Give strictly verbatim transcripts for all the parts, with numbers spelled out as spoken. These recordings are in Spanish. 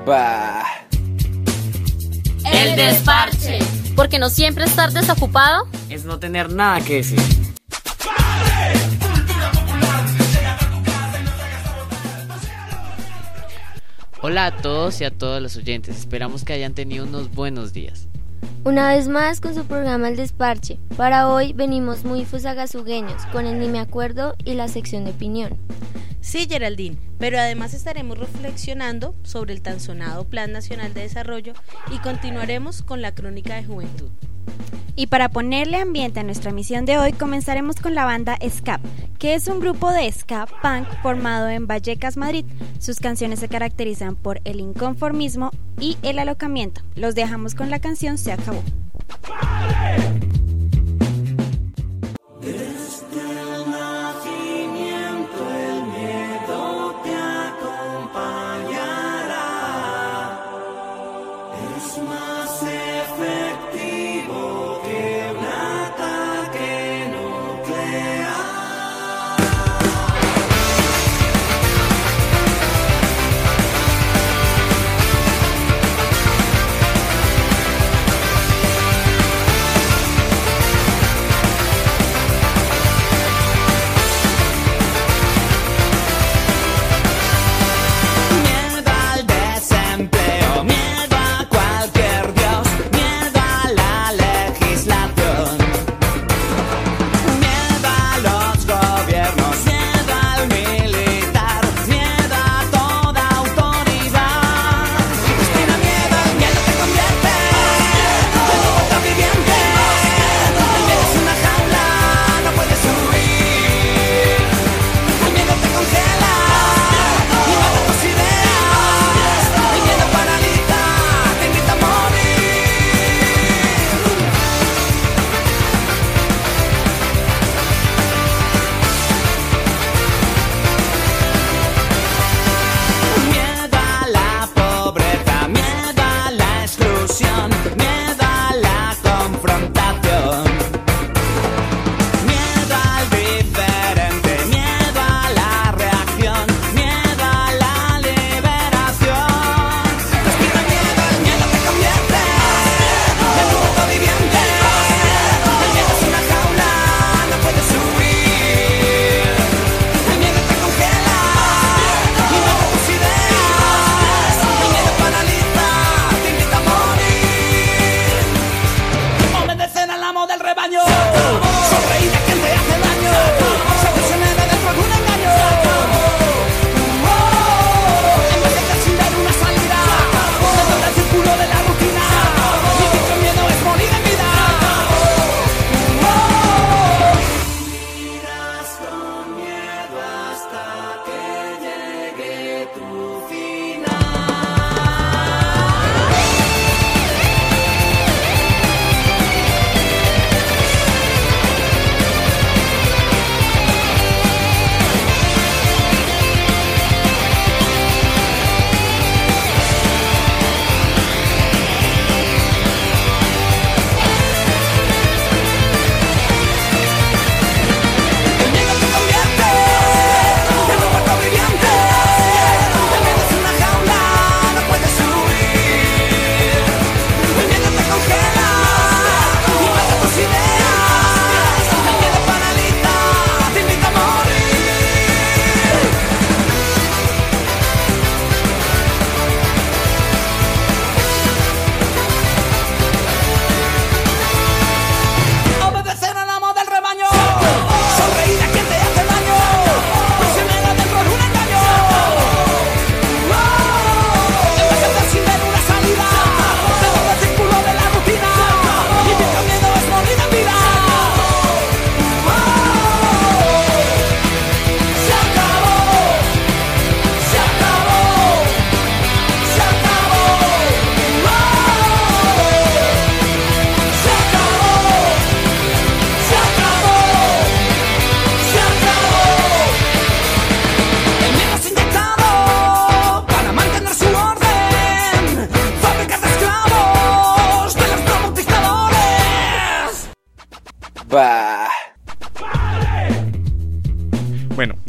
Bah. El desparche. Porque no siempre estar desocupado es no tener nada que decir. Hola a todos y a todos los oyentes, esperamos que hayan tenido unos buenos días. Una vez más con su programa El Desparche. Para hoy venimos muy fusagasugueños con el Ni Me Acuerdo y la sección de opinión. Sí, Geraldine, pero además estaremos reflexionando sobre el tan sonado Plan Nacional de Desarrollo y continuaremos con la crónica de juventud. Y para ponerle ambiente a nuestra misión de hoy, comenzaremos con la banda Ska, que es un grupo de ska punk formado en Vallecas, Madrid. Sus canciones se caracterizan por el inconformismo y el alocamiento. Los dejamos con la canción Se Acabó.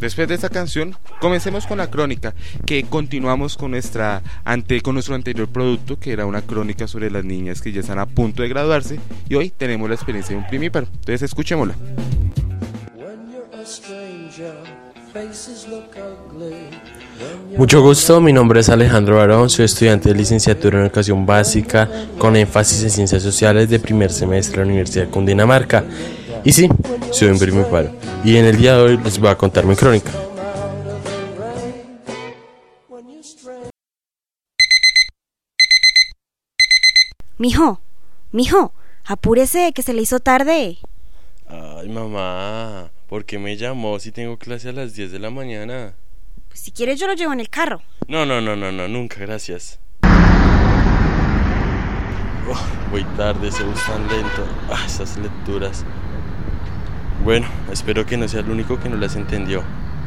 después de esta canción, comencemos con la crónica, que continuamos con nuestra ante con nuestro anterior producto, que era una crónica sobre las niñas que ya están a punto de graduarse, y hoy tenemos la experiencia de un primíparo. Entonces escuchémosla. Mucho gusto, mi nombre es Alejandro Barón, soy estudiante de licenciatura en Educación Básica con énfasis en Ciencias Sociales de primer semestre de la Universidad de Cundinamarca. Y sí, soy un primíparo, y en el día de hoy les voy a contar mi crónica. Mijo, mijo, apúrese que se le hizo tarde. Ay, mamá, ¿por qué me llamó si tengo clase a las diez de la mañana? Pues si quieres yo lo llevo en el carro. No, no, no, no, no, nunca, gracias. Oh, voy tarde, ese bus tan lento. Ah, esas lecturas. Bueno, espero que no sea el único que no las entendió.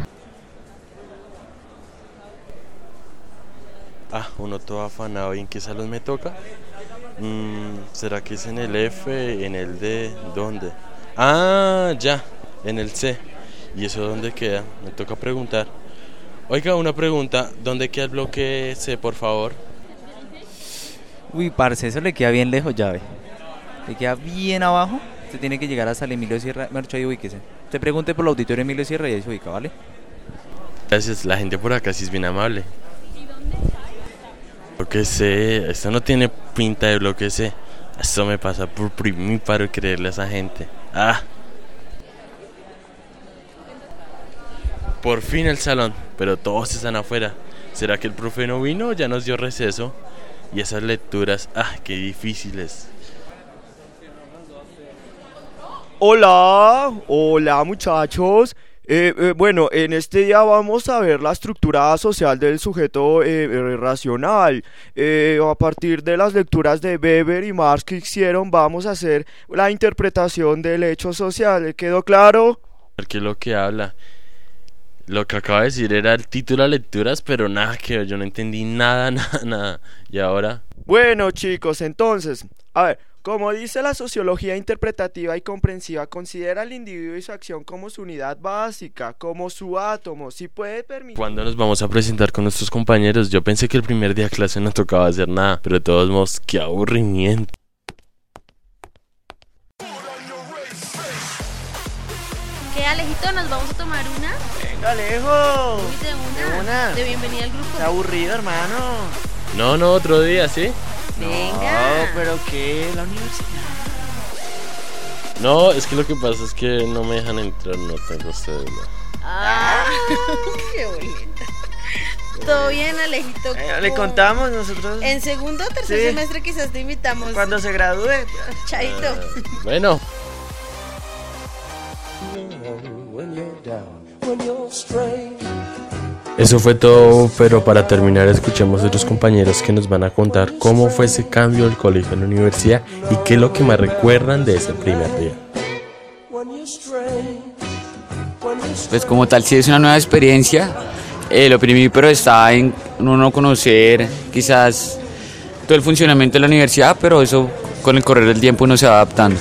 Ah, uno todo afanado. ¿Y en qué salón me toca? Mm, ¿será que es en el F, en el D? ¿Dónde? Ah, ya, en el C. ¿Y eso dónde queda? Me toca preguntar. Oiga, una pregunta, ¿dónde queda el bloque C, por favor? Uy, parce, eso le queda bien lejos, ya ve. Le queda bien abajo. Usted tiene que llegar hasta el Emilio Sierra. Mercho, ahí ubíquese. Usted pregunte por el auditorio Emilio Sierra y ahí se ubica, ¿vale? Gracias, la gente por acá sí es bien amable. Bloque C, esto no tiene pinta de bloque C. Esto me pasa por primíparo creerle a esa gente. Ah. Por fin el salón, pero todos están afuera. ¿Será que el profe no vino o ya nos dio receso? Y esas lecturas, ah, qué difíciles. Hola, hola muchachos. Eh, eh, bueno, en este día vamos a ver la estructura social del sujeto eh, eh, racional. Eh, a partir de las lecturas de Weber y Marx que hicieron, vamos a hacer la interpretación del hecho social. ¿Quedó claro? ¿Qué es lo que habla? Lo que acaba de decir era el título de lecturas, pero nada que ver, yo no entendí nada, nada, nada. ¿Y ahora? Bueno, chicos, entonces, a ver, como dice la sociología interpretativa y comprensiva, considera al individuo y su acción como su unidad básica, como su átomo, si puede permitir... ¿Cuándo nos vamos a presentar con nuestros compañeros? Yo pensé que el primer día de clase no tocaba hacer nada, pero de todos modos, qué aburrimiento. ¿Qué, Alejito? ¿Nos vamos a tomar una? Venga, Alejo. Uy, de una. De una. De bienvenida al grupo. Está aburrido, hermano. No, no, otro día, ¿sí? Venga. No, pero ¿qué? La universidad. No, es que lo que pasa es que no me dejan entrar, no tengo cédula. Ah, qué boleta. Todo bien, Alejito. Eh, le contamos nosotros. En segundo o tercer sí. semestre quizás te invitamos. Cuando se gradúe. Chaito. Uh, bueno. Eso fue todo, pero para terminar escuchemos a otros compañeros que nos van a contar cómo fue ese cambio del colegio a la universidad y qué es lo que más recuerdan de ese primer día. Pues como tal, sí es una nueva experiencia. Eh, lo primero está en uno conocer quizás todo el funcionamiento de la universidad, pero eso con el correr del tiempo uno se va adaptando.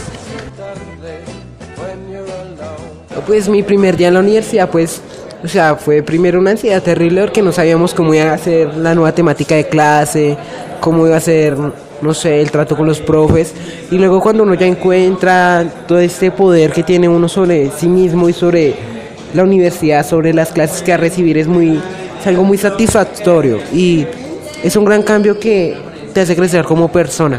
Pues mi primer día en la universidad, pues, o sea, fue primero una ansiedad terrible porque no sabíamos cómo iba a ser la nueva temática de clase, cómo iba a ser, no sé, el trato con los profes, y luego cuando uno ya encuentra todo este poder que tiene uno sobre sí mismo y sobre la universidad, sobre las clases que va a recibir, es muy, es algo muy satisfactorio y es un gran cambio que te hace crecer como persona.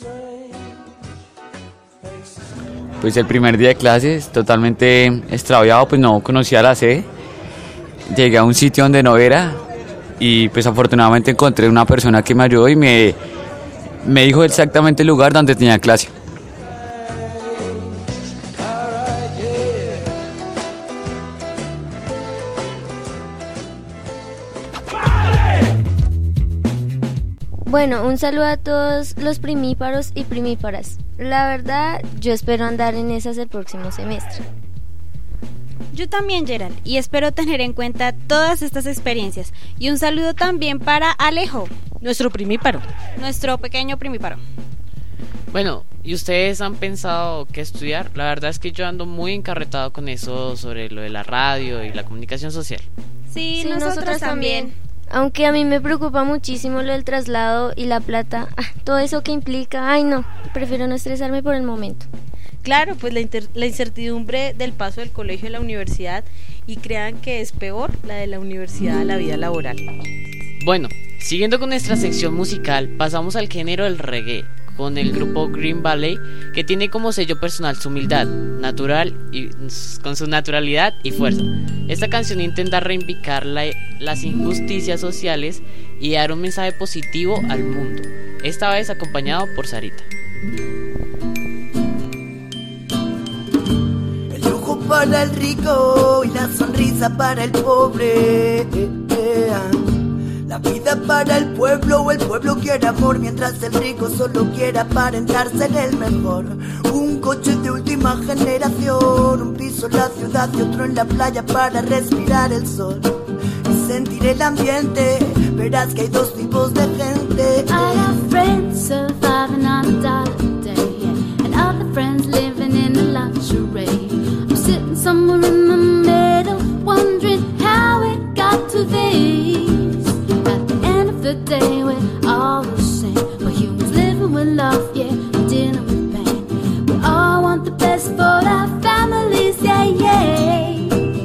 Pues el primer día de clases, totalmente extraviado, pues no conocía la sede. Llegué a un sitio donde no era y pues afortunadamente encontré una persona que me ayudó y me, me dijo exactamente el lugar donde tenía clase. Bueno, un saludo a todos los primíparos y primíparas. La verdad, yo espero andar en esas el próximo semestre. Yo también, Gerald, y espero tener en cuenta todas estas experiencias. Y un saludo también para Alejo, nuestro primíparo, nuestro pequeño primíparo. Bueno, ¿y ustedes han pensado qué estudiar? La verdad es que yo ando muy encarretado con eso sobre lo de la radio y la comunicación social. Sí, Sí, nosotros nosotras también. también. Aunque a mí me preocupa muchísimo lo del traslado y la plata, ah, todo eso que implica, ay no, prefiero no estresarme por el momento. Claro, pues la, inter- la incertidumbre del paso del colegio a la universidad, y crean que es peor la de la universidad a la vida laboral. Bueno, siguiendo con nuestra sección musical, pasamos al género del reggae, con el grupo Green Valley, que tiene como sello personal su humildad, natural y con su naturalidad y fuerza. Esta canción intenta reivindicar la, las injusticias sociales y dar un mensaje positivo al mundo, esta vez acompañado por Sarita. El lujo para el rico y la sonrisa para el pobre. La vida para el pueblo, o el pueblo quiere amor, mientras el rico solo quiere aparentar ser el mejor. Un coche de última generación, un piso en la ciudad y otro en la playa para respirar el sol y sentir el ambiente. Verás que hay dos tipos de gente. I have friends surviving on a dollar a day, yeah, and other friends living in a luxury. I'm sitting somewhere in the middle, wondering how it got to this. The day we're all the same, we're humans living with love, yeah, and dealing with pain. We all want the best for our families, yeah, yeah.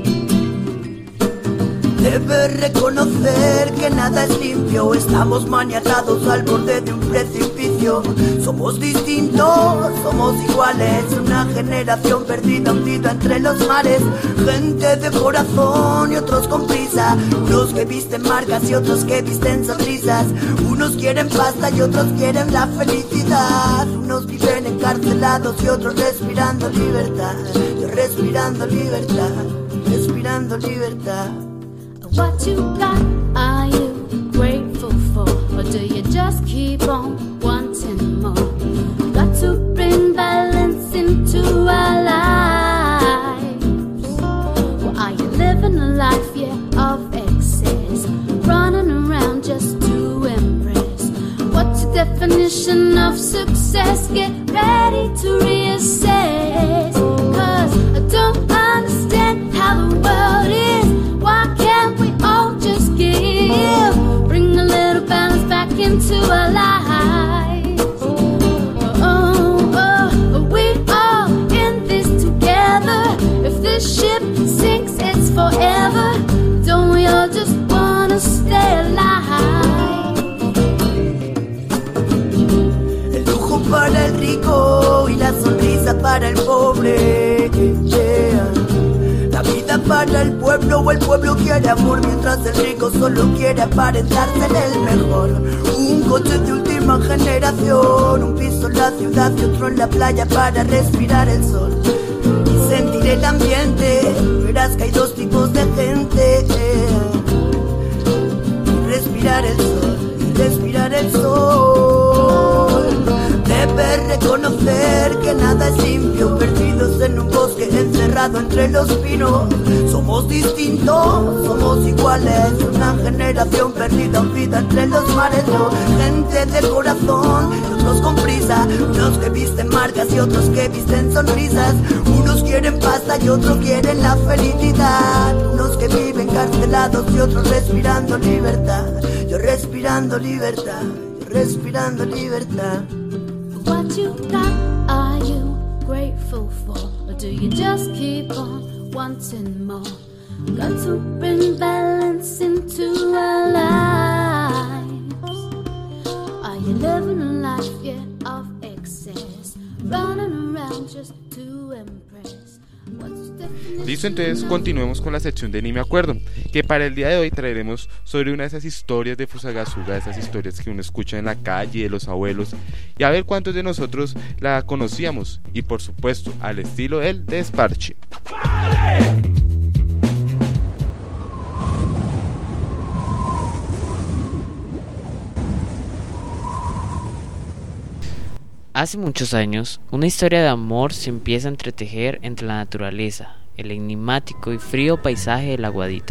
Debes reconocer que nada es limpio, estamos maniatados al borde de un precipicio. Somos distintos, somos iguales, una generación perdida, hundida entre los mares. Gente de corazón y otros con prisa, unos que visten marcas y otros que visten sonrisas. Unos quieren pasta y otros quieren la felicidad. Unos viven encarcelados y otros respirando libertad. Yo respirando libertad, respirando libertad. What you got, are you grateful for? Or do you just keep on wanting more? Got to bring balance into our lives. Or are you living a life, yeah, of excess? Running around just to impress. What's your definition of success? Get ready to reassess. Cause I don't understand how the world is. Why can't we all just give? Bring a little balance back into our lives. Oh, oh, oh, we all in this together. If this ship sinks, it's forever. Don't we all just wanna stay alive? El lujo para el rico y la sonrisa para el pobre, yeah. La vida para el pueblo, o el pueblo quiere amor, mientras el rico solo quiere aparentar ser el mejor. Un coche de última generación, un piso en la ciudad y otro en la playa para respirar el sol y sentir el ambiente. Verás que hay dos tipos de gente. Respirar el sol, respirar el sol. Debes reconocer que nada es limpio, perdidos en un bosque encerrado entre los pinos. Somos distintos, somos iguales, una generación perdida, hundida entre los mares. No, gente de corazón y otros con prisa, unos que visten marcas y otros que visten sonrisas. Unos quieren pasta y otros quieren la felicidad. Unos que viven carcelados y otros respirando libertad. Yo respirando libertad, yo respirando libertad. What you got, are you grateful for? Or do you just keep on wanting more? Got to bring balance into our lives. Are you living a life, yeah, of excess? Running around just to impress. Listo, entonces continuemos con la sección de Ni me acuerdo, que para el día de hoy traeremos sobre una de esas historias de Fusagasugá, esas historias que uno escucha en la calle de los abuelos, y a ver cuántos de nosotros la conocíamos, y por supuesto al estilo del desparche. Hace muchos años, una historia de amor se empieza a entretejer entre la naturaleza, el enigmático y frío paisaje de la Guadita.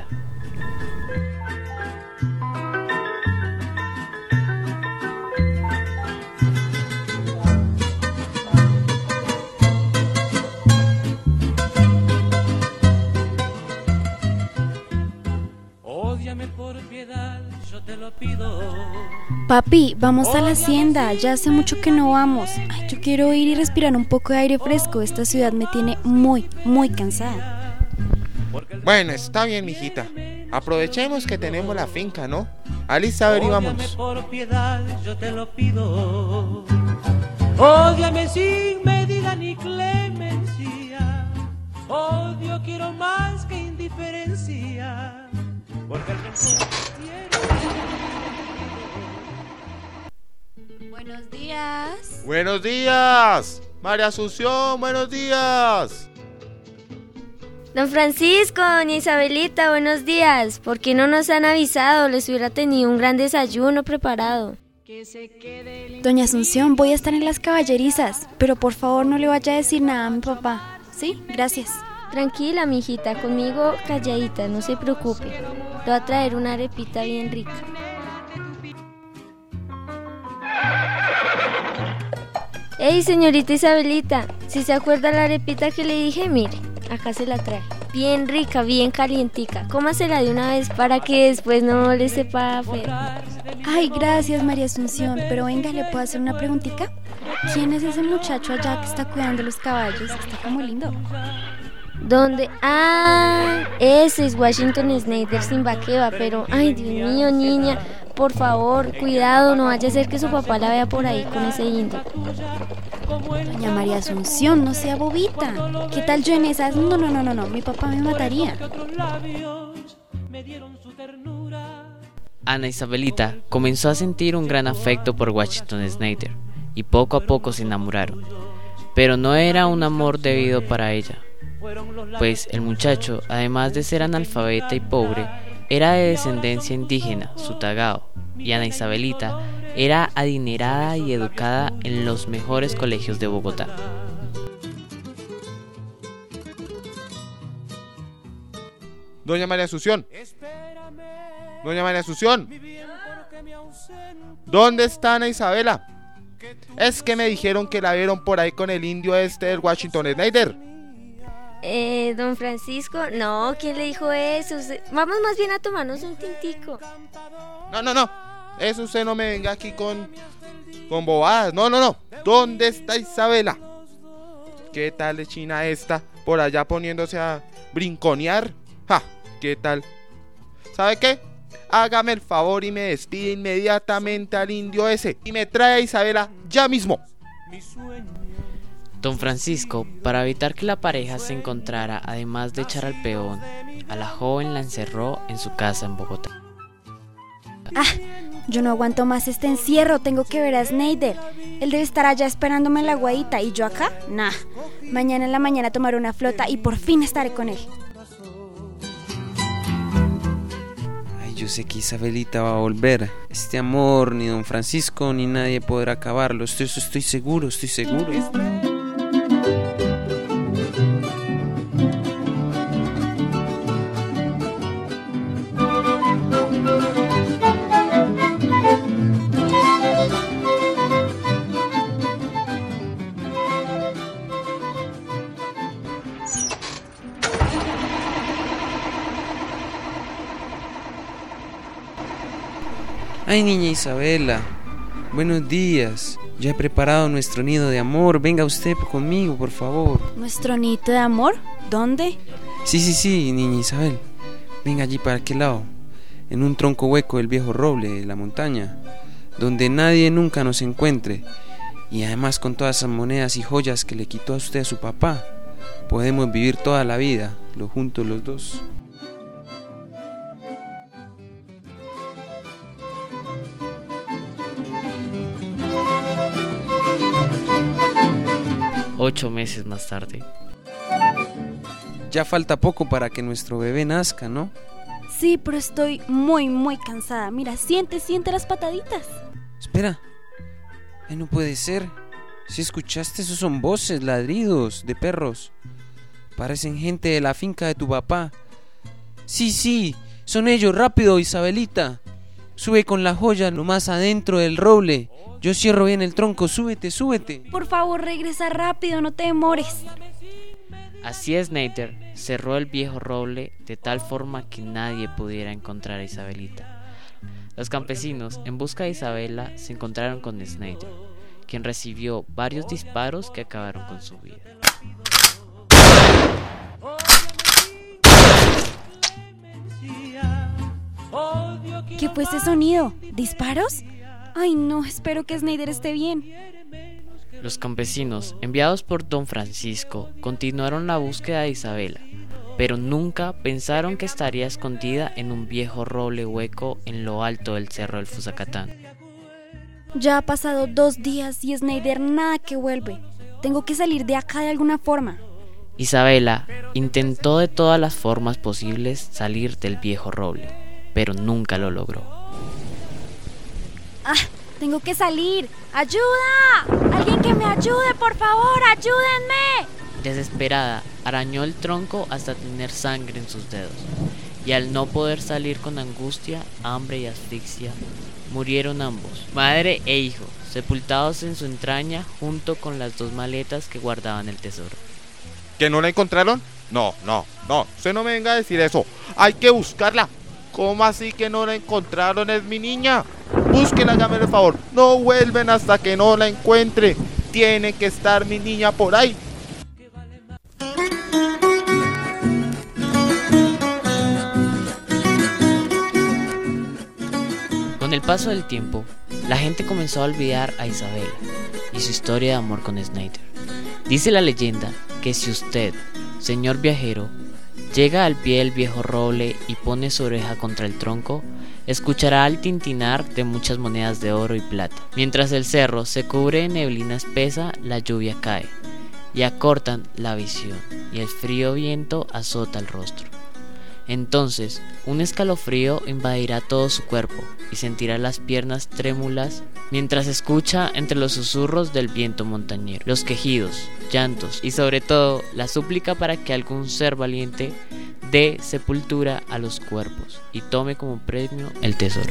Ódiame por piedad, yo te lo pido. Papi, vamos a la hacienda, ya hace mucho que no vamos. Ay, yo quiero ir y respirar un poco de aire fresco, esta ciudad me tiene muy, muy cansada. Bueno, está bien, mijita. Aprovechemos que tenemos la finca, ¿no? Alice, a ver, y vámonos. Por piedad, yo te lo pido. Ódiame sin medida ni clemencia. Odio quiero más que indiferencia. Porque el rencor quiero. Buenos días. Buenos días. María Asunción, buenos días. Don Francisco, doña Isabelita, buenos días. ¿Por qué no nos han avisado? Les hubiera tenido un gran desayuno preparado. Doña Asunción, voy a estar en las caballerizas, pero por favor no le vaya a decir nada a mi papá. ¿Sí? Gracias. Tranquila, mijita, conmigo calladita, no se preocupe. Le voy a traer una arepita bien rica. Ey, señorita Isabelita, si se acuerda la arepita que le dije, mire, acá se la trae. Bien rica, bien calientica. Cómasela de una vez para que después no le sepa feo. Ay, gracias, María Asunción, pero venga, ¿le puedo hacer una preguntita? ¿Quién es ese muchacho allá que está cuidando los caballos? Está como lindo. ¿Dónde? Ah, ese es Washington Snyder sin vaqueva, pero, ay, Dios mío, niña, por favor, cuidado, no vaya a ser que su papá la vea por ahí con ese indio. Doña María Asunción, no sea bobita. ¿Qué tal yo en esas? No, no, no, no, no, mi papá me mataría. Ana Isabelita comenzó a sentir un gran afecto por Washington Snyder y poco a poco se enamoraron. Pero no era un amor debido para ella, pues el muchacho, además de ser analfabeta y pobre, era de descendencia indígena, sutagao, y Ana Isabelita era adinerada y educada en los mejores colegios de Bogotá. Doña María Asunción. Doña María Asunción. ¿Dónde está Ana Isabela? Es que me dijeron que la vieron por ahí con el indio este del Washington Snyder. Eh, don Francisco, no, ¿quién le dijo eso? Vamos más bien a tomarnos un tintico. No, no, no, eso usted no me venga aquí con, con bobadas. No, no, no, ¿dónde está Isabela? ¿Qué tal de China esta? Por allá poniéndose a brinconear. Ja, ¿qué tal? ¿Sabe qué? Hágame el favor y me despide inmediatamente al indio ese y me trae a Isabela ya mismo. Don Francisco, para evitar que la pareja se encontrara, además de echar al peón, a la joven la encerró en su casa en Bogotá. Ah, yo no aguanto más este encierro, tengo que ver a Snyder. Él debe estar allá esperándome en la guadita, ¿y yo acá? Nah, mañana en la mañana tomaré una flota y por fin estaré con él. Ay, yo sé que Isabelita va a volver. Este amor, ni don Francisco, ni nadie podrá acabarlo. Estoy, estoy seguro, estoy seguro. Ay, niña Isabela, buenos días. Ya he preparado nuestro nido de amor. Venga usted conmigo, por favor. ¿Nuestro nido de amor? ¿Dónde? Sí, sí, sí, niña Isabel. Venga allí para aquel lado, en un tronco hueco del viejo roble de la montaña, donde nadie nunca nos encuentre. Y además con todas esas monedas y joyas que le quitó a usted a su papá, podemos vivir toda la vida, los juntos los dos. Ocho meses más tarde. Ya falta poco para que nuestro bebé nazca, ¿no? Sí, pero estoy muy, muy cansada. Mira, siente, siente las pataditas. Espera. Ay, no puede ser. Si escuchaste, esos son voces, ladridos de perros. Parecen gente de la finca de tu papá. Sí, sí, son ellos. Rápido, Isabelita. Sube con la joya lo más adentro del roble. Yo cierro bien el tronco. Súbete, súbete. Por favor, regresa rápido, no te demores. Así Snyder cerró el viejo roble de tal forma que nadie pudiera encontrar a Isabelita. Los campesinos, en busca de Isabela, se encontraron con Snyder, quien recibió varios disparos que acabaron con su vida. ¿Qué fue ese sonido? ¿Disparos? Ay no, espero que Snyder esté bien. Los campesinos, enviados por don Francisco, continuaron la búsqueda de Isabela, pero nunca pensaron que estaría escondida en un viejo roble hueco en lo alto del cerro del Fusacatán. Ya ha pasado dos días y Snyder nada que vuelve. Tengo que salir de acá de alguna forma. Isabela intentó de todas las formas posibles salir del viejo roble, pero nunca lo logró. ¡Ah! ¡Tengo que salir! ¡Ayuda! ¡Alguien que me ayude, por favor! ¡Ayúdenme! Desesperada, arañó el tronco hasta tener sangre en sus dedos, y al no poder salir con angustia, hambre y asfixia, murieron ambos, madre e hijo, sepultados en su entraña junto con las dos maletas que guardaban el tesoro. ¿Que no la encontraron? No, no, no, usted no me venga a decir eso. Hay que buscarla. ¿Cómo así que no la encontraron? Es mi niña. Búsquela, hágame el favor. No vuelven hasta que no la encuentre. Tiene que estar mi niña por ahí. Con el paso del tiempo, la gente comenzó a olvidar a Isabela y su historia de amor con Snyder. Dice la leyenda que si usted, señor viajero, llega al pie del viejo roble y pone su oreja contra el tronco, escuchará el tintinar de muchas monedas de oro y plata. Mientras el cerro se cubre de neblina espesa, la lluvia cae y acortan la visión y el frío viento azota el rostro. Entonces, un escalofrío invadirá todo su cuerpo y sentirá las piernas trémulas mientras escucha entre los susurros del viento montañero, los quejidos, llantos y sobre todo la súplica para que algún ser valiente dé sepultura a los cuerpos y tome como premio el tesoro.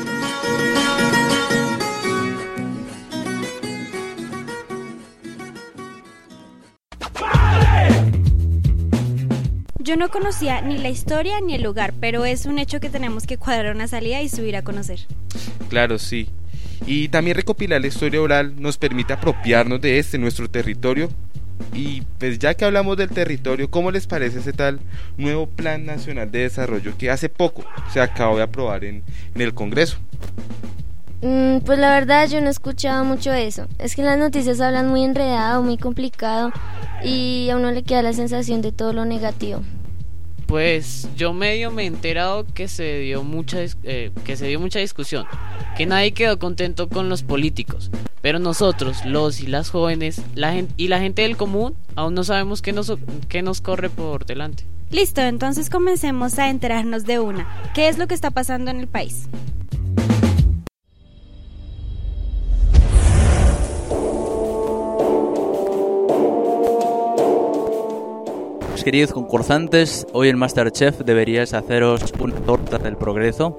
Yo no conocía ni la historia ni el lugar, pero es un hecho que tenemos que cuadrar una salida y subir a conocer. Claro, sí. Y también recopilar la historia oral nos permite apropiarnos de este, nuestro territorio. Y pues ya que hablamos del territorio, ¿cómo les parece ese tal nuevo Plan Nacional de Desarrollo que hace poco se acabó de aprobar en, en el Congreso? Mm, pues la verdad yo no he escuchado mucho de eso. Es que las noticias hablan muy enredado, muy complicado y a uno le queda la sensación de todo lo negativo. Pues yo medio me he enterado que se dio mucha eh, que se dio mucha discusión, que nadie quedó contento con los políticos, pero nosotros, los y las jóvenes, la gente y la gente del común, aún no sabemos qué nos qué nos corre por delante. Listo, entonces comencemos a enterarnos de una. ¿Qué es lo que está pasando en el país? Queridos concursantes, hoy en MasterChef deberíais haceros una torta del progreso.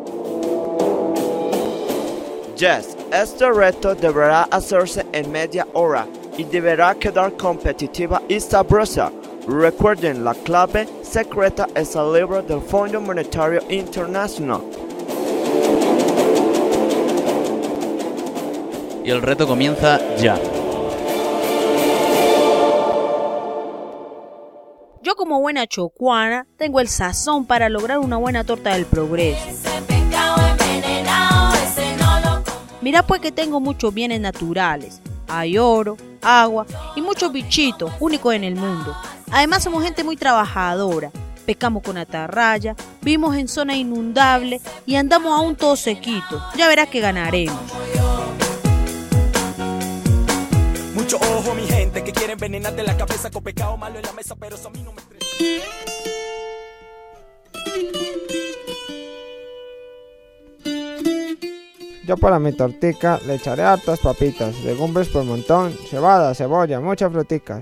Yes, este reto deberá hacerse en media hora y deberá quedar competitiva y sabrosa. Recuerden, la clave secreta es el libro del Fondo Monetario Internacional. Y el reto comienza ya. Yo como buena chocuana tengo el sazón para lograr una buena torta del progreso. Mira pues que tengo muchos bienes naturales. Hay oro, agua y muchos bichitos únicos en el mundo. Además somos gente muy trabajadora. Pescamos con atarraya, vivimos en zona inundable y andamos aún todos sequitos. Ya verás que ganaremos. Mucho ojo mi gente que quiere envenenarte la cabeza con pecado malo en la mesa, pero eso a mí no me estresa. Yo para mi tortica le echaré hartas papitas, legumbres por montón, cebada, cebolla, muchas fruticas.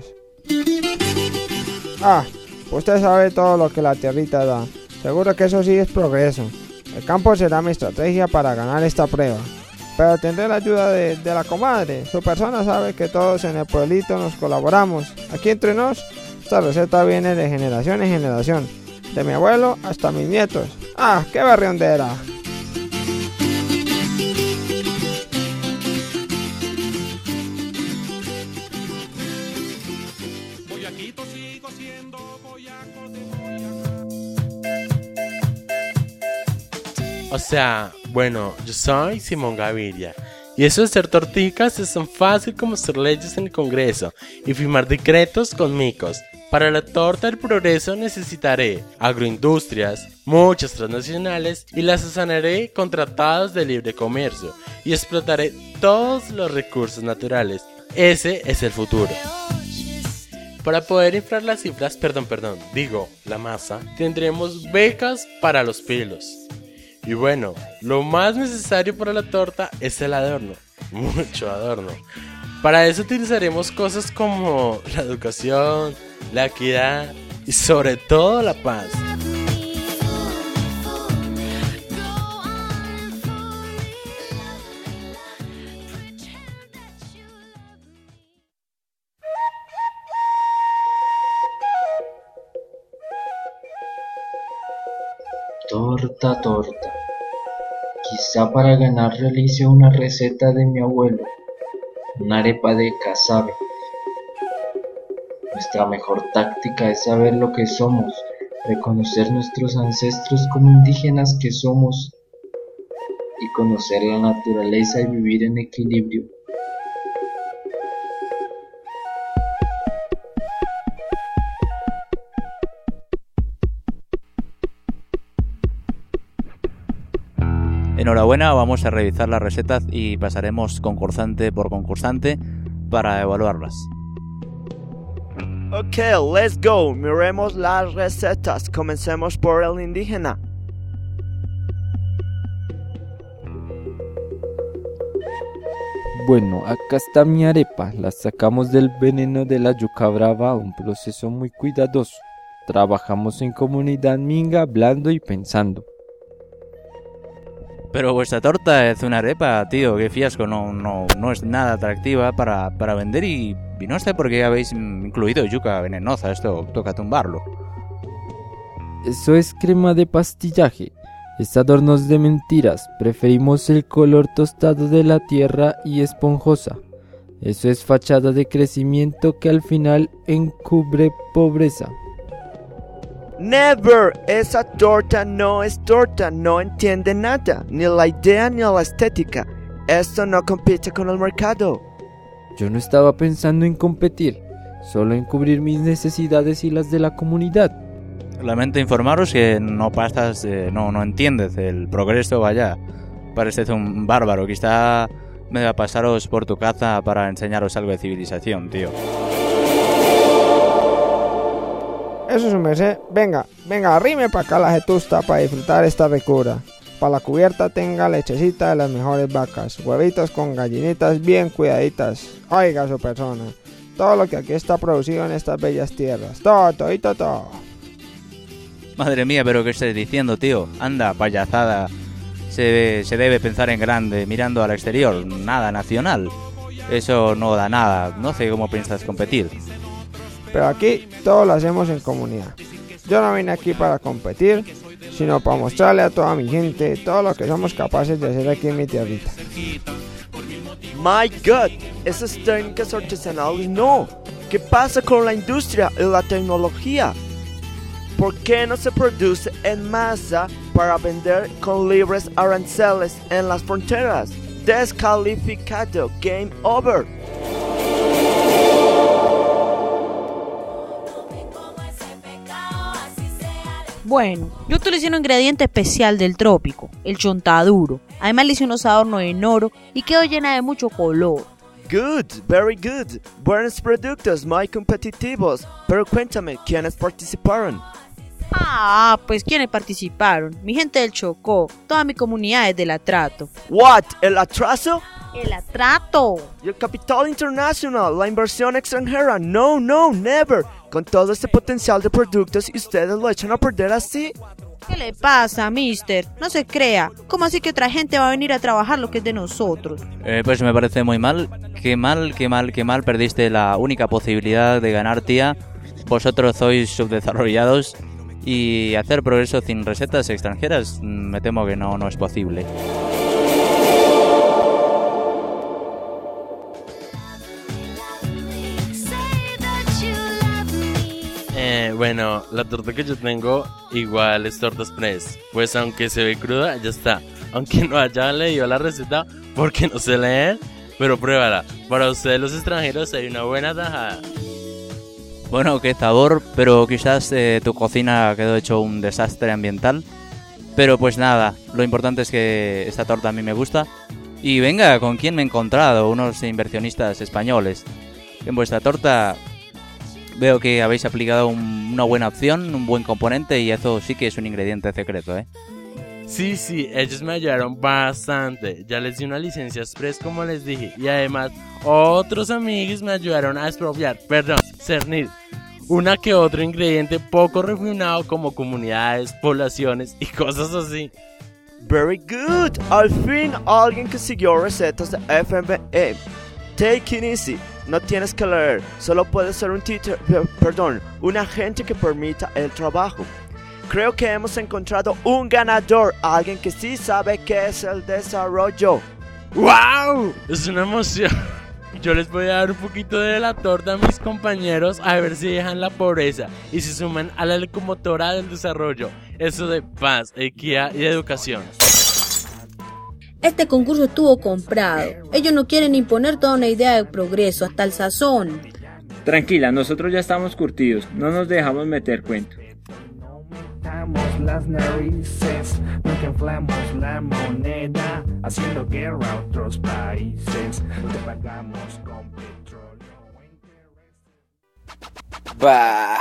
Ah, usted sabe todo lo que la tierrita da. Seguro que eso sí es progreso. El campo será mi estrategia para ganar esta prueba. Pero tendré la ayuda de, de la comadre. Su persona sabe que todos en el pueblito nos colaboramos. Aquí entre nos, Esta receta viene de generación en generación, de mi abuelo hasta mis nietos. ¡Ah, qué berriondera! O sea, bueno, yo soy Simón Gaviria. Y eso de hacer torticas es tan fácil como hacer leyes en el Congreso y firmar decretos con micos. Para la torta del progreso necesitaré agroindustrias, muchas transnacionales, y las sanaré con tratados de libre comercio y explotaré todos los recursos naturales. Ese es el futuro. Para poder inflar las cifras, perdón, perdón, digo, la masa, tendremos becas para los pilos. Y bueno, lo más necesario para la torta es el adorno, mucho adorno. Para eso utilizaremos cosas como la educación, la equidad y sobre todo la paz. Torta, torta. Quizá para ganar realice una receta de mi abuelo, una arepa de casabe. Nuestra mejor táctica es saber lo que somos, reconocer nuestros ancestros como indígenas que somos y conocer la naturaleza y vivir en equilibrio. Enhorabuena, vamos a revisar las recetas y pasaremos concursante por concursante para evaluarlas. Ok, let's go. Miremos las recetas. Comencemos por el indígena. Bueno, acá está mi arepa. La sacamos del veneno de la yuca brava, un proceso muy cuidadoso. Trabajamos en comunidad minga, hablando y pensando. Pero vuestra torta es una arepa, tío, qué fiasco, no, no, no es nada atractiva para, para vender y, y no sé por qué habéis incluido yuca venenosa, esto toca tumbarlo. Eso es crema de pastillaje, es adornos de mentiras, preferimos el color tostado de la tierra y esponjosa. Eso es fachada de crecimiento que al final encubre pobreza. Never, esa torta no es torta, no entiende nada, ni la idea ni la estética. Esto no compite con el mercado. Yo no estaba pensando en competir, solo en cubrir mis necesidades y las de la comunidad. Lamento informaros que no pasas, eh, no, no entiendes el progreso, vaya. Pareces un bárbaro, quizá me va a pasaros por tu casa para enseñaros algo de civilización, tío. Eso es un merced. Venga, venga, arrime para acá la jetusta para disfrutar esta ricura. Para la cubierta tenga lechecita de las mejores vacas, huevitos con gallinitas bien cuidaditas. Oiga su persona, todo lo que aquí está producido en estas bellas tierras. Todo, todito, todo. Madre mía, pero ¿qué estás diciendo, tío? Anda, payasada. Se, se debe pensar en grande, mirando al exterior, nada nacional. Eso no da nada, no sé cómo piensas competir. Pero aquí todo lo hacemos en comunidad. Yo no vine aquí para competir, sino para mostrarle a toda mi gente todo lo que somos capaces de hacer aquí en mi tierrita. My God, esas técnicas artesanales no. ¿Qué pasa con la industria y la tecnología? ¿Por qué no se produce en masa para vender con libres aranceles en las fronteras? Descalificado, game over. Bueno, yo utilicé un ingrediente especial del trópico, el chontaduro. Además le hice unos adornos en oro y quedó llena de mucho color. Good, very good. Buenos productos, muy competitivos. Pero cuéntame, ¿quiénes participaron? Ah, pues ¿quiénes participaron? Mi gente del Chocó, toda mi comunidad es del Atrato. What? ¿El atraso? El Atrato. Y el capital internacional, la inversión extranjera. No, no, never. Con todo este potencial de productos y ustedes lo echan a perder así. ¿Qué le pasa, mister? No se crea. ¿Cómo así que otra gente va a venir a trabajar lo que es de nosotros? Eh, pues me parece muy mal. Qué mal, qué mal, qué mal perdiste la única posibilidad de ganar, tía. vosotros sois subdesarrollados y hacer progreso sin recetas extranjeras me temo que no, no es posible. Eh, bueno, la torta que yo tengo igual es torta express. Pues aunque se ve cruda, ya está. Aunque no haya leído la receta porque no sé leer, pero pruébala. Para ustedes los extranjeros hay una buena tajada. Bueno, qué sabor, pero quizás eh, tu cocina quedó hecho un desastre ambiental. Pero pues nada, lo importante es que esta torta a mí me gusta. Y venga, ¿con quién me he encontrado? Unos inversionistas españoles. En vuestra torta veo que habéis aplicado un, una buena opción, un buen componente, y eso sí que es un ingrediente secreto, ¿eh? Sí, sí, ellos me ayudaron bastante. Ya les di una licencia express como les dije. Y además, otros amigos me ayudaron a expropiar, perdón, cernir una que otro ingrediente poco refinado como comunidades, poblaciones y cosas así. Very good. Al fin alguien que siguió recetas de F M E. Take it easy. No tienes que leer. Solo puedes ser un teacher, perdón, un agente que permita el trabajo. Creo que hemos encontrado un ganador, alguien que sí sabe qué es el desarrollo. ¡Wow! Es una emoción. Yo les voy a dar un poquito de la torta a mis compañeros a ver si dejan la pobreza y se suman a la locomotora del desarrollo. Eso de paz, equidad y educación. Este concurso estuvo comprado. Ellos no quieren imponer toda una idea de progreso, hasta el sazón. Tranquila, nosotros ya estamos curtidos, no nos dejamos meter cuento. Las narices, nunca inflamos la moneda, haciendo guerra a otros países, te pagamos con petróleo. Bah.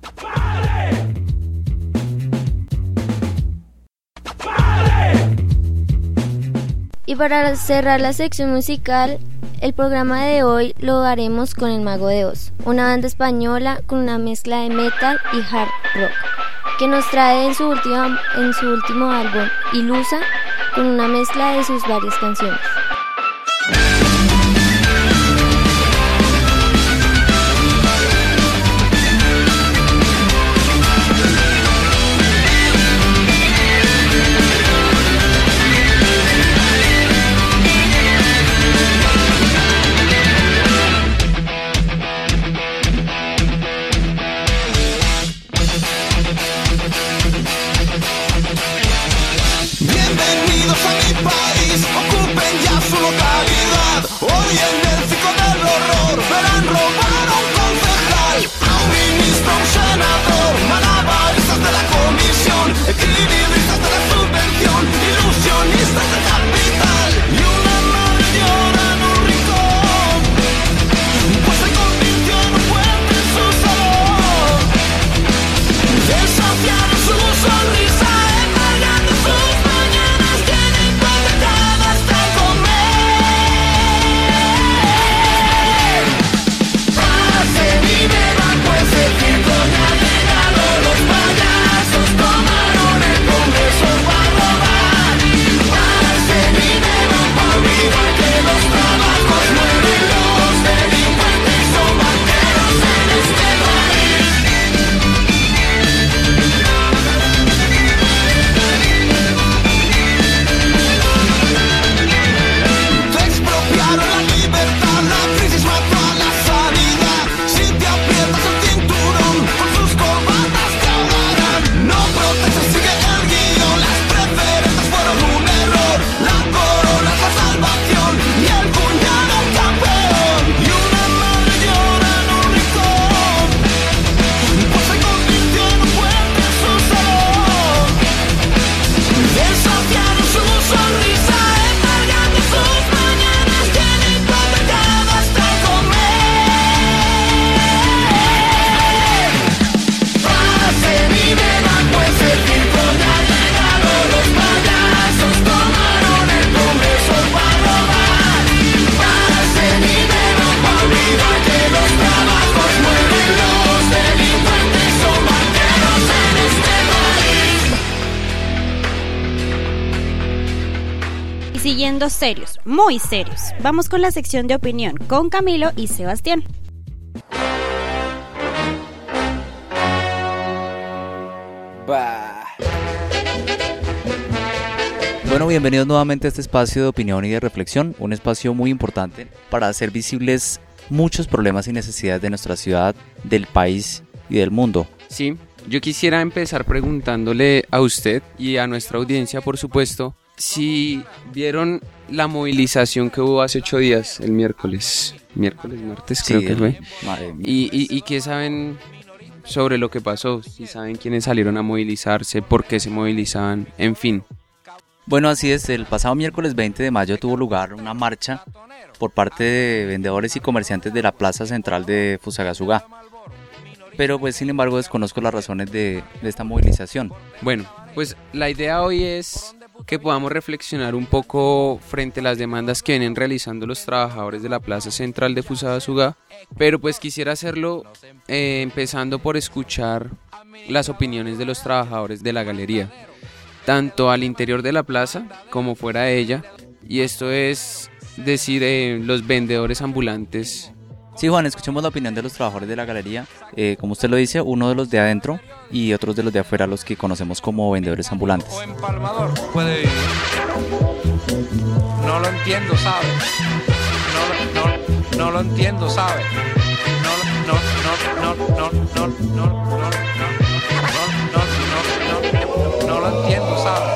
Y para cerrar la sección musical, el programa de hoy lo haremos con El Mago de Oz, una banda española con una mezcla de metal y hard rock, que nos trae en su, última, en su último álbum, Ilusa, con una mezcla de sus varias canciones. Bienvenidos a mi país, ocupen ya su localidad. Hoy en el circo del horror verán robar a un concejal, a un ministro, a un senador, malabaristas de la comisión, equilibristas de la subvención, ilusionistas del capital. Y una madre llora en un rincón, pues se convirtió en un puente en su salón. Desafiaron su sonrisa, embargando sus mañanas, tienen hipotecadas hasta comer. Pasen y beban, pues el circo ya ha llegado. Los payasos tomaron el Congreso para robar. Pasen y beban, para olvidar que los trabajos mueren. Los delincuentes son banqueros en este país. Te expropiaron la libertad, la crisis mató a la sanidad. Si te aprietas el cinturón, con sus corbatas te ahogarán. No protestes, sigue el guión, las preferentes fueron un error. La corona es la salvación y el cuñado un campeón. Y una madre llora en un rincón, pues se convirtió en un puente en su salón. Desafiaron su sonrisa, embargando sus mañanas, tienen hipotecadas hasta comer. Pasen y beban, pues el circo ya ha llegado. Los payasos tomaron el Congreso para robar. Pasen y beban, para olvidar que los trabajos mueren. Los delincuentes son banqueros en este país. Y siguiendo serios, muy serios, vamos con la sección de opinión con Camilo y Sebastián. Bueno, bienvenidos nuevamente a este espacio de opinión y de reflexión, un espacio muy importante para hacer visibles muchos problemas y necesidades de nuestra ciudad, del país y del mundo. Sí, yo quisiera empezar preguntándole a usted y a nuestra audiencia, por supuesto, si vieron la movilización que hubo hace ocho días, el miércoles, miércoles, martes creo Sí, que fue, madre mía. y, y, y qué saben sobre lo que pasó, si saben quiénes salieron a movilizarse, por qué se movilizaban, en fin. Bueno, así es, el pasado miércoles veinte de mayo tuvo lugar una marcha por parte de vendedores y comerciantes de la plaza central de Fusagasugá. Pero pues sin embargo desconozco las razones de, de esta movilización. Bueno, pues la idea hoy es que podamos reflexionar un poco frente a las demandas que vienen realizando los trabajadores de la plaza central de Fusagasugá, pero pues quisiera hacerlo eh, empezando por escuchar las opiniones de los trabajadores de la galería, tanto al interior de la plaza como fuera de ella, y esto es decir, eh, los vendedores ambulantes. Sí, Juan, escuchemos la opinión de los trabajadores de la galería, eh, como usted lo dice, uno de los de adentro y otros de los de afuera, los que conocemos como vendedores ambulantes. O empalmador puede vivir. No lo entiendo, ¿sabe? No, lo- no, no lo entiendo, ¿sabe? No, no, no, no, no, no, no, no, no, no, no, no lo entiendo, ¿sabe?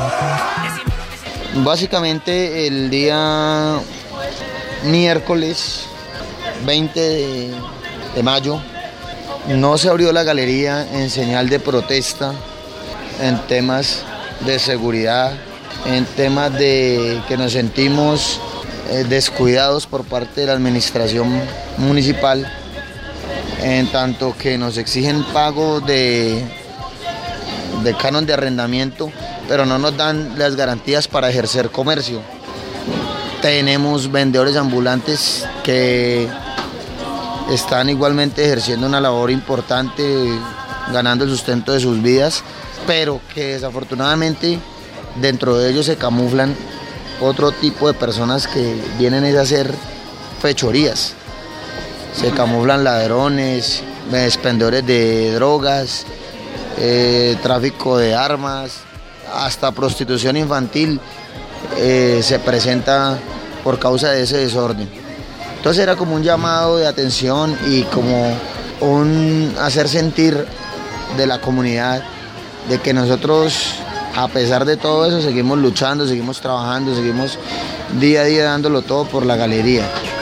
Básicamente el día miércoles veinte de, de mayo no se abrió la galería en señal de protesta en temas de seguridad, en temas de que nos sentimos eh, descuidados por parte de la administración municipal, en tanto que nos exigen pago de, de canon de arrendamiento, pero no nos dan las garantías para ejercer comercio. Tenemos vendedores ambulantes que están igualmente ejerciendo una labor importante, ganando el sustento de sus vidas, pero que desafortunadamente dentro de ellos se camuflan otro tipo de personas que vienen a hacer fechorías. Se camuflan ladrones, expendedores de drogas, eh, tráfico de armas, hasta prostitución infantil eh, se presenta por causa de ese desorden. Entonces era como un llamado de atención y como un hacer sentir de la comunidad de que nosotros, a pesar de todo eso, seguimos luchando, seguimos trabajando, seguimos día a día dándolo todo por la galería.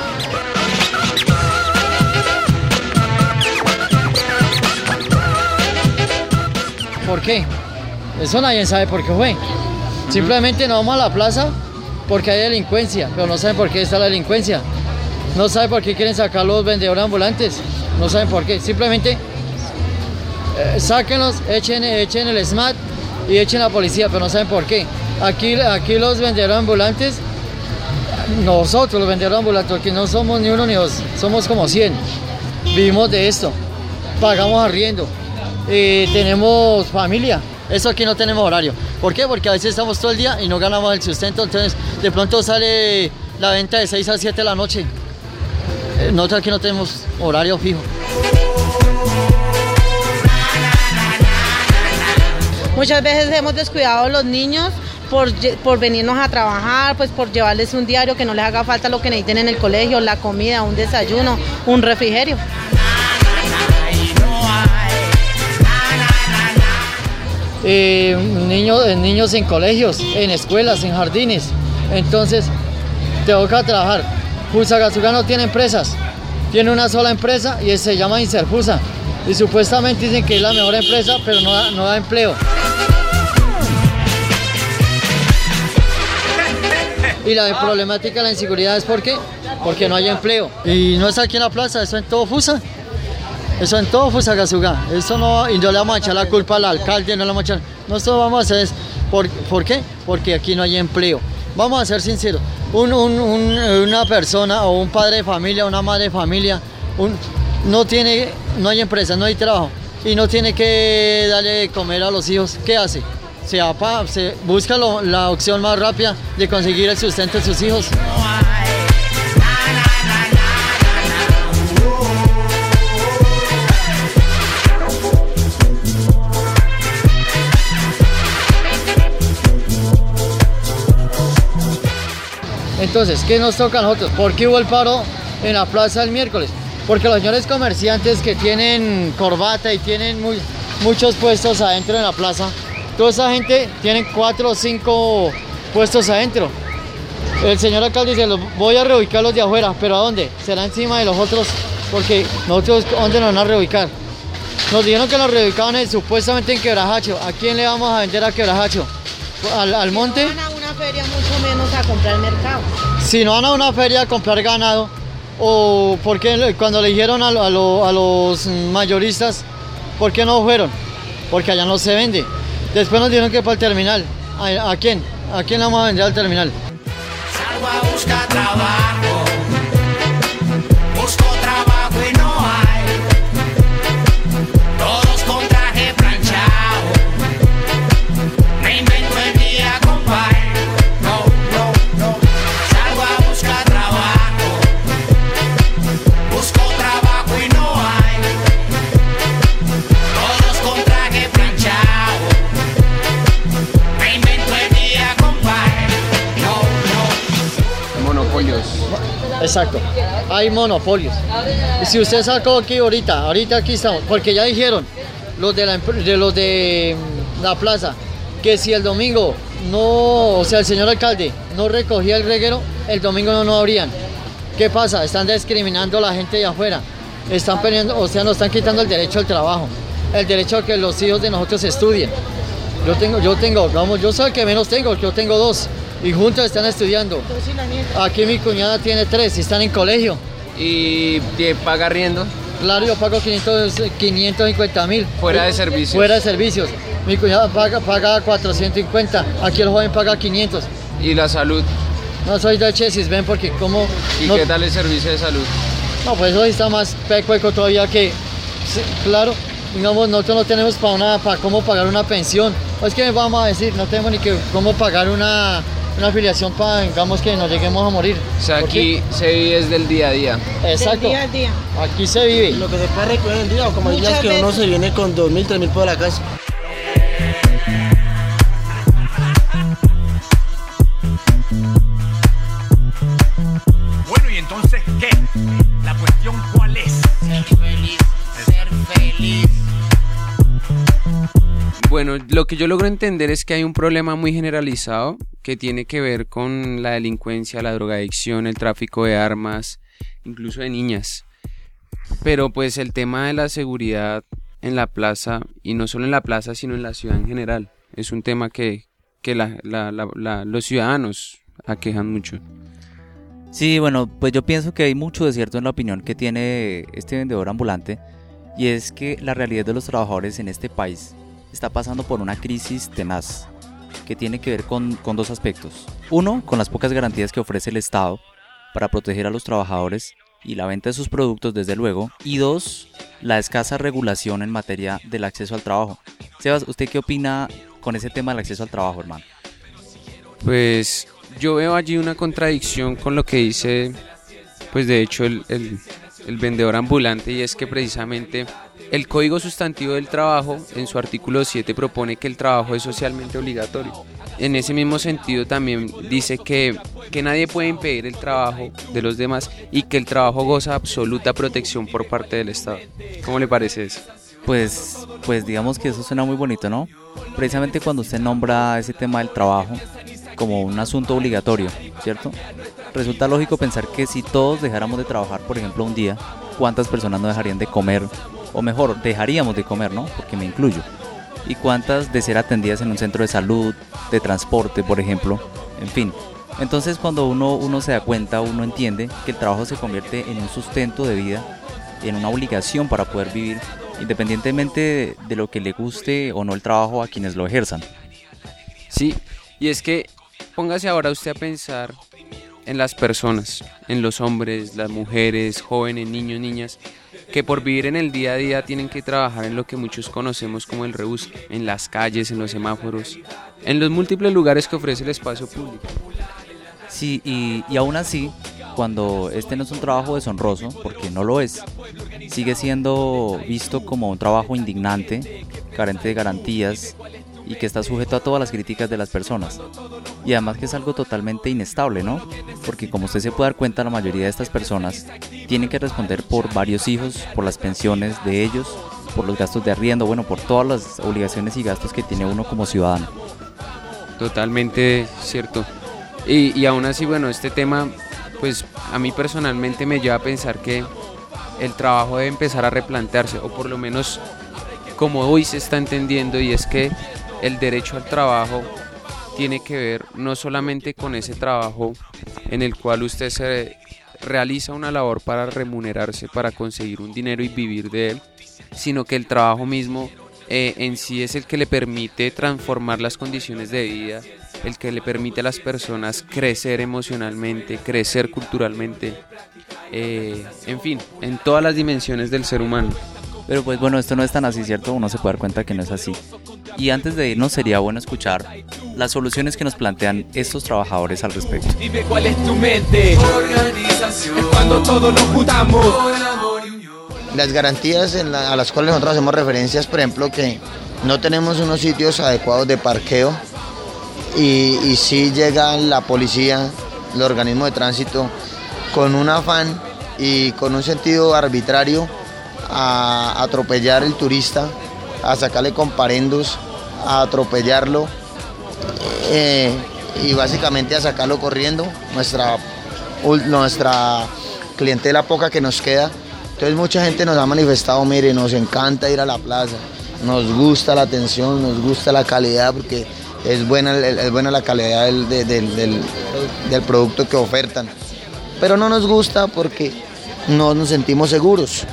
¿Por qué? Eso nadie sabe por qué fue. Simplemente no vamos a la plaza porque hay delincuencia, pero no saben por qué está la delincuencia. No saben por qué quieren sacar los vendedores ambulantes. No saben por qué. Simplemente eh, sáquenlos, echen, echen el S M A T y echen la policía, pero no saben por qué. Aquí, aquí los vendedores ambulantes, nosotros los vendedores ambulantes, porque no somos ni uno ni dos, somos como cien. Vivimos de esto, pagamos arriendo, eh, tenemos familia. Eso aquí no tenemos horario. ¿Por qué? Porque a veces estamos todo el día y no ganamos el sustento, entonces de pronto sale la venta de seis a siete de la noche. Eh, Nosotros aquí no tenemos horario fijo. Muchas veces hemos descuidado a los niños por, lle- por venirnos a trabajar, pues por llevarles un diario que no les haga falta lo que necesiten en el colegio, la comida, un desayuno, un refrigerio. Eh, niños, eh, niños en colegios, en escuelas, en jardines. Entonces, te toca trabajar. Fusagasugá no tiene empresas, tiene una sola empresa y se llama Inserfusa. Y supuestamente dicen que es la mejor empresa, pero no da, no da empleo. Y la problemática de la inseguridad es ¿por qué? Porque no hay empleo. Y no es aquí en la plaza, eso en todo Fusa. Eso en todo Fusagasugá. Eso no, y no le vamos a echar la culpa al alcalde, no le vamos a echar. Nosotros vamos a hacer es, ¿por, ¿por qué? Porque aquí no hay empleo. Vamos a ser sinceros. Un, un, un, una persona o un padre de familia, una madre de familia, un, no tiene, no hay empresa, no hay trabajo y no tiene que darle de comer a los hijos. ¿Qué hace? Se, apa, se busca lo, la opción más rápida de conseguir el sustento de sus hijos. Entonces, ¿qué nos toca a nosotros? ¿Por qué hubo el paro en la plaza el miércoles? Porque los señores comerciantes que tienen corbata y tienen muy, muchos puestos adentro de la plaza, toda esa gente tiene cuatro o cinco puestos adentro. El señor alcalde dice, los voy a reubicar los de afuera, pero ¿a dónde? Será encima de los otros, porque nosotros, ¿dónde nos van a reubicar? Nos dijeron que nos reubicaban en, supuestamente en Quebrajacho. ¿A quién le vamos a vender a Quebrajacho? ¿Al, al monte? Si no van a una feria, mucho menos a comprar mercado. Si no van a una feria a comprar ganado, o porque cuando le dijeron a, a, lo, a los mayoristas, ¿por qué no fueron? Porque allá no se vende. Después nos dijeron que para el terminal. ¿A, a quién? ¿A quién le vamos a vender al terminal? Salgo a buscar trabajo, busco trabajo y no hay, todos con traje planchado, me invento el día, compadre, no, no, no, salgo a buscar trabajo, busco trabajo y no hay, todos con traje planchado, me invento el día, compadre, no, no. Monopolios. Exacto, hay monopolios. Y si usted sacó aquí ahorita, ahorita aquí estamos, porque ya dijeron los de la, de los de la plaza que si el domingo no, o sea, el señor alcalde no recogía el reguero, el domingo no nos abrían. ¿Qué pasa? Están discriminando a la gente de afuera, están peleando, o sea, nos están quitando el derecho al trabajo, el derecho a que los hijos de nosotros estudien. Yo tengo, yo tengo, vamos, yo soy el que menos tengo, yo tengo dos. Y juntos están estudiando. Aquí mi cuñada tiene tres y están en colegio. ¿Y paga arriendo? Claro, yo pago quinientos cincuenta mil. Fuera de servicios. Fuera de servicios. Mi cuñada paga, paga cuatrocientos cincuenta. Aquí el joven paga quinientos. ¿Y la salud? No soy de Chesis, ven porque como... ¿Y no, qué tal el servicio de salud? No, pues eso está más pecueco todavía que... Sí, claro, digamos, nosotros no tenemos para una, para cómo pagar una pensión. Es que vamos a decir, no tenemos ni que cómo pagar una... una afiliación para, digamos, que nos lleguemos a morir. O sea, aquí se vive desde el día a día. Exacto. Del día a día. Aquí se vive. Lo que se puede recoger el día, o como Muchas días que uno veces. se viene con dos mil, tres mil por la casa. Bueno, y entonces, ¿qué? La cuestión, ¿cuál es? Ser feliz, ser feliz. Bueno, lo que yo logro entender es que hay un problema muy generalizado que tiene que ver con la delincuencia, la drogadicción, el tráfico de armas, incluso de niñas. Pero pues el tema de la seguridad en la plaza, y no solo en la plaza, sino en la ciudad en general, es un tema que, que la, la, la, la, los ciudadanos aquejan mucho. Sí, bueno, pues yo pienso que hay mucho de cierto en la opinión que tiene este vendedor ambulante, y es que la realidad de los trabajadores en este país está pasando por una crisis tenaz que tiene que ver con, con dos aspectos. Uno, con las pocas garantías que ofrece el Estado para proteger a los trabajadores y la venta de sus productos, desde luego. Y dos, la escasa regulación en materia del acceso al trabajo. Sebas, ¿usted qué opina con ese tema del acceso al trabajo, hermano? Pues yo veo allí una contradicción con lo que dice, pues de hecho el, el, el vendedor ambulante, y es que precisamente el Código Sustantivo del Trabajo en su artículo siete propone que el trabajo es socialmente obligatorio. En ese mismo sentido también dice que, que nadie puede impedir el trabajo de los demás y que el trabajo goza absoluta protección por parte del Estado. ¿Cómo le parece eso? Pues, pues digamos que eso suena muy bonito, ¿no? Precisamente cuando usted nombra ese tema del trabajo como un asunto obligatorio, ¿cierto? Resulta lógico pensar que si todos dejáramos de trabajar, por ejemplo, un día, ¿cuántas personas no dejarían de comer? O mejor, dejaríamos de comer, ¿no? Porque me incluyo. ¿Y cuántas de ser atendidas en un centro de salud, de transporte, por ejemplo? En fin. Entonces, cuando uno, uno se da cuenta, uno entiende que el trabajo se convierte en un sustento de vida, en una obligación para poder vivir, independientemente de, de lo que le guste o no el trabajo a quienes lo ejerzan. Sí, y es que póngase ahora usted a pensar en las personas, en los hombres, las mujeres, jóvenes, niños, niñas, que por vivir en el día a día tienen que trabajar en lo que muchos conocemos como el rebusque, en las calles, en los semáforos, en los múltiples lugares que ofrece el espacio público. Sí, y, y aún así, cuando este no es un trabajo deshonroso, porque no lo es, sigue siendo visto como un trabajo indignante, carente de garantías, y que está sujeto a todas las críticas de las personas. Y además que es algo totalmente inestable, ¿no? Porque como usted se puede dar cuenta, la mayoría de estas personas tienen que responder por varios hijos, por las pensiones de ellos, por los gastos de arriendo, bueno, por todas las obligaciones y gastos que tiene uno como ciudadano. Totalmente cierto. Y, y aún así, bueno, este tema, pues a mí personalmente me lleva a pensar que el trabajo debe empezar a replantearse, o por lo menos como hoy se está entendiendo, y es que el derecho al trabajo tiene que ver no solamente con ese trabajo en el cual usted se realiza una labor para remunerarse, para conseguir un dinero y vivir de él, sino que el trabajo mismo eh, en sí es el que le permite transformar las condiciones de vida, el que le permite a las personas crecer emocionalmente, crecer culturalmente, eh, en fin, en todas las dimensiones del ser humano. Pero pues bueno, esto no es tan así, ¿cierto? Uno se puede dar cuenta que no es así. Y antes de irnos sería bueno escuchar las soluciones que nos plantean estos trabajadores al respecto. Dime cuál es tu mente. Organización. Es cuando todos nos juntamos. Las garantías en la, a las cuales nosotros hacemos referencias, por ejemplo, que no tenemos unos sitios adecuados de parqueo y, y sí llega la policía, el organismo de tránsito, con un afán y con un sentido arbitrario a atropellar el turista, a sacarle comparendos, a atropellarlo eh, y básicamente a sacarlo corriendo, nuestra, nuestra clientela poca que nos queda. Entonces mucha gente nos ha manifestado, mire, nos encanta ir a la plaza, nos gusta la atención, nos gusta la calidad, porque es buena, es buena la calidad del, del, del, del producto que ofertan, pero no nos gusta porque no nos sentimos seguros.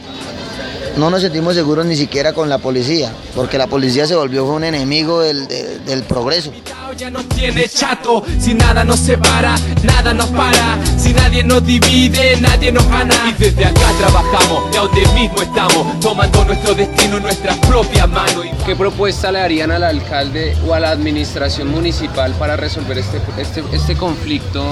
No nos sentimos seguros ni siquiera con la policía, porque la policía se volvió un enemigo del, de, del progreso. Ya no tiene chato, si nada nos separa, nada nos para, si nadie nos divide, nadie nos gana. Y desde acá trabajamos, de donde mismo estamos, tomando nuestro destino en nuestras propias manos. ¿Qué propuesta le darían al alcalde o a la administración municipal para resolver este, este, este conflicto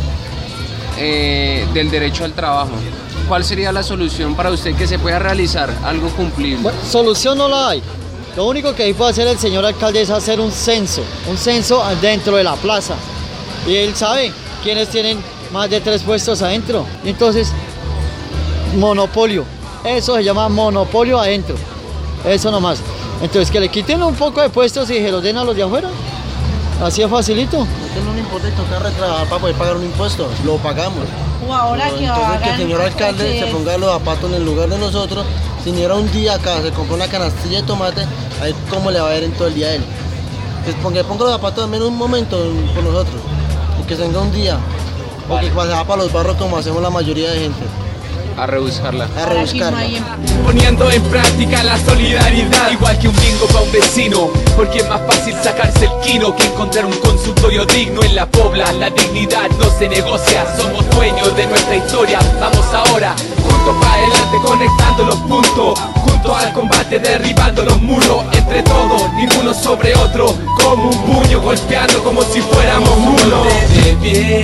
eh, del derecho al trabajo? ¿Cuál sería la solución para usted que se pueda realizar algo cumplible? Bueno, solución no la hay. Lo único que ahí puede hacer el señor alcalde es hacer un censo, un censo dentro de la plaza. Y él sabe quiénes tienen más de tres puestos adentro. Entonces, monopolio. Eso se llama monopolio adentro. Eso nomás. Entonces, que le quiten un poco de puestos y se los den a los de afuera. Así es facilito. A usted no le importa tocar retrabajar para poder pagar un impuesto. Lo pagamos. O ahora Pero que entonces hagan, que el señor alcalde porque... se ponga los zapatos en el lugar de nosotros. Si viniera un día acá, se compra una canastilla de tomate, a ver cómo le va a ir en todo el día a él. Que ponga, ponga los zapatos al menos un momento por nosotros. Y que se venga un día. O que cuando se va para los barros como hacemos la mayoría de gente. A rebuscarla. A rebuscarla. Poniendo en práctica la solidaridad, igual que un bingo para un vecino, porque es más fácil sacarse el quino que encontrar un consultorio digno en la pobla. La dignidad no se negocia, somos dueños de nuestra historia. Vamos ahora, juntos para adelante, conectando los puntos, juntos al combate, derribando los muros, entre todos, ninguno sobre otro, como un puño golpeando como si fuéramos mulos. De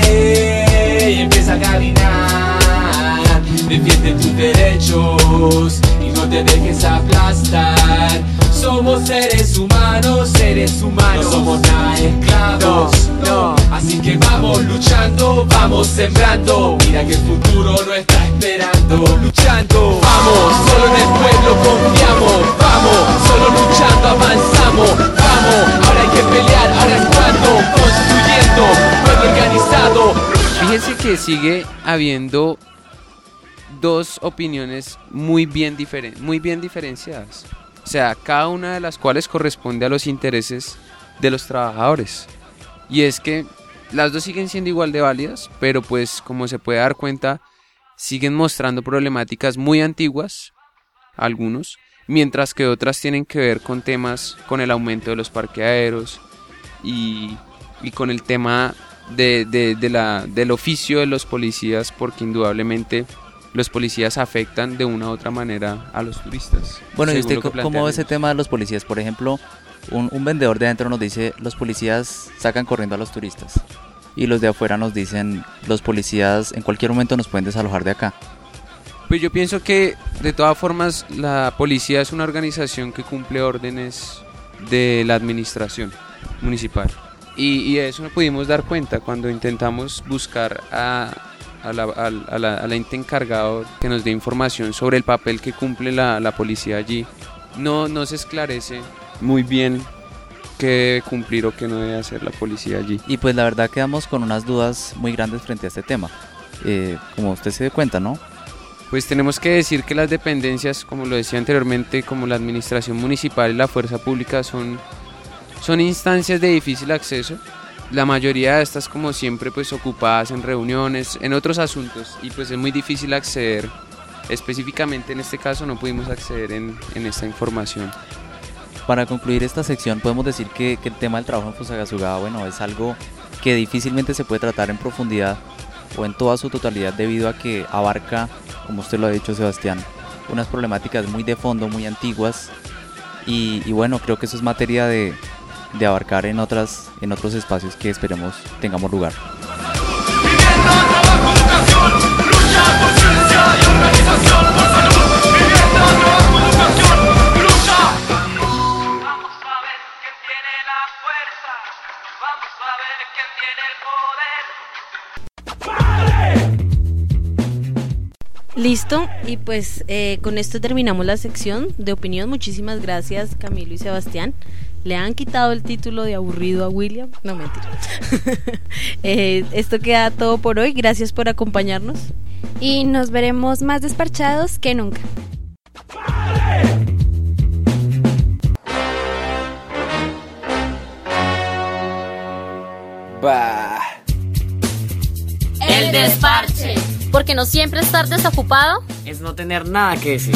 pie y empieza a caminar. Defiende tus derechos y no te dejes aplastar. Somos seres humanos, seres humanos. No somos nada esclavos, no. Así que vamos luchando, vamos sembrando. Mira que el futuro no está esperando. Luchando, vamos, solo en el pueblo confiamos. Vamos, solo luchando avanzamos. Vamos, ahora hay que pelear, ahora es cuando. Construyendo, pueblo organizado. Fíjense que sigue habiendo dos opiniones muy bien, diferen- muy bien diferenciadas, o sea, cada una de las cuales corresponde a los intereses de los trabajadores, y es que las dos siguen siendo igual de válidas, pero pues como se puede dar cuenta, siguen mostrando problemáticas muy antiguas, algunos, mientras que otras tienen que ver con temas, con el aumento de los parqueaderos y, y con el tema de, de, de la, del oficio de los policías, porque indudablemente los policías afectan de una u otra manera a los turistas. Bueno, ¿y usted co- cómo ve ese tema de los policías? Por ejemplo, un, un vendedor de adentro nos dice, los policías sacan corriendo a los turistas. Y los de afuera nos dicen, los policías en cualquier momento nos pueden desalojar de acá. Pues yo pienso que de todas formas la policía es una organización que cumple órdenes de la administración municipal. Y, y de eso nos pudimos dar cuenta cuando intentamos buscar a, a, la, a, a, la, a la ente encargado que nos dé información sobre el papel que cumple la, la policía allí. No, no se esclarece muy bien qué debe cumplir o qué no debe hacer la policía allí. Y pues la verdad quedamos con unas dudas muy grandes frente a este tema. Eh, como usted se dio cuenta, ¿no? Pues tenemos que decir que las dependencias, como lo decía anteriormente, como la administración municipal y la fuerza pública son, son instancias de difícil acceso. La mayoría de estas, como siempre, pues ocupadas en reuniones, en otros asuntos, y pues es muy difícil acceder. Específicamente en este caso no pudimos acceder en, en esta información. Para concluir esta sección podemos decir que, que el tema del trabajo en Fusagasugá, bueno, es algo que difícilmente se puede tratar en profundidad o en toda su totalidad debido a que abarca, como usted lo ha dicho Sebastián, unas problemáticas muy de fondo, muy antiguas y, y bueno, creo que eso es materia de, de abarcar en, otras, en otros espacios que esperemos tengamos lugar. Listo, y pues eh, con esto terminamos la sección de opinión. Muchísimas gracias Camilo y Sebastián. Le han quitado el título de aburrido a William. No, mentira. eh, esto queda todo por hoy. Gracias por acompañarnos. Y nos veremos más desparchados que nunca. Bah. El desparche. Porque no siempre estar desocupado es no tener nada que decir.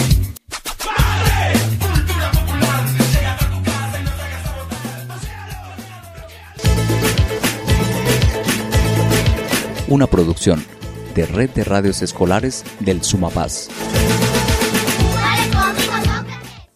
Una producción de Red de Radios Escolares del Sumapaz.